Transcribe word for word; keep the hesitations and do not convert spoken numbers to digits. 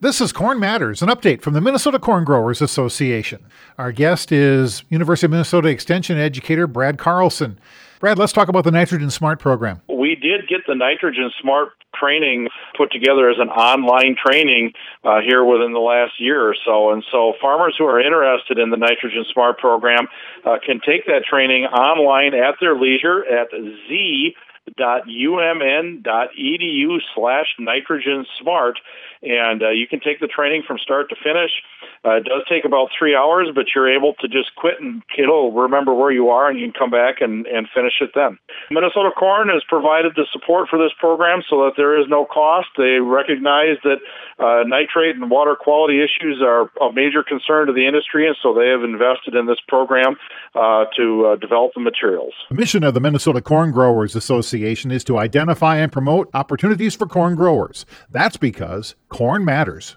This is Corn Matters, an update from the Minnesota Corn Growers Association. Our guest is University of Minnesota Extension educator Brad Carlson. Brad, let's talk about the Nitrogen Smart program. We did get the Nitrogen Smart training put together as an online training uh, here within the last year or so. And so farmers who are interested in the Nitrogen Smart program uh, can take that training online at their leisure at z dot u m n dot e d u slash nitrogen smart, and uh, you can take the training from start to finish. Uh, it does take about three hours, but you're able to just quit and it'll remember where you are, and you can come back and, and finish it then. Minnesota Corn has provided the support for this program so that there is no cost. They recognize that uh, nitrate and water quality issues are a major concern to the industry, and so they have invested in this program uh, to uh, develop the materials. The mission of the Minnesota Corn Growers Association is to identify and promote opportunities for corn growers. That's because corn matters.